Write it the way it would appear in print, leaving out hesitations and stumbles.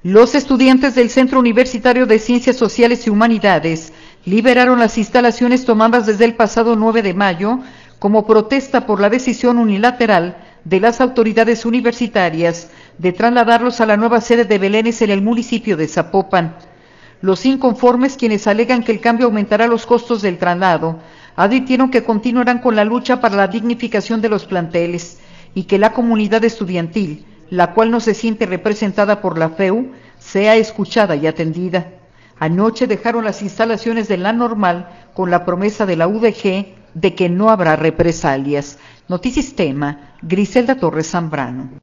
Los estudiantes del Centro Universitario de Ciencias Sociales y Humanidades liberaron las instalaciones tomadas desde el pasado 9 de mayo como protesta por la decisión unilateral de las autoridades universitarias de trasladarlos a la nueva sede de Belénes en el municipio de Zapopan. Los inconformes, quienes alegan que el cambio aumentará los costos del traslado, advirtieron que continuarán con la lucha para la dignificación de los planteles y que la comunidad estudiantil, la cual no se siente representada por la FEU, sea escuchada y atendida. Anoche dejaron las instalaciones de la normal con la promesa de la UDG de que no habrá represalias. Notisistema, Griselda Torres Zambrano.